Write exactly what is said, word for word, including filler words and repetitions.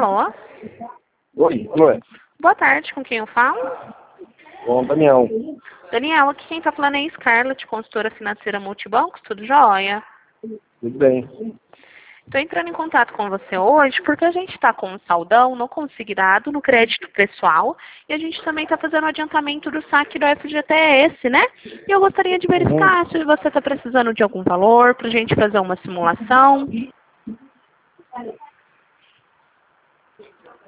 Alô? Oi, alô? Boa tarde, com quem eu falo? Bom, Daniel. Daniel, aqui quem tá falando é a Scarlett, consultora financeira Multibancos, tudo jóia? Tudo bem. Estou entrando em contato com você hoje porque a gente está com um saldão não consignado no crédito pessoal e a gente também está fazendo o adiantamento do saque do F G T S, né? E eu gostaria de verificar Uhum. se você está precisando de algum valor para a gente fazer uma simulação.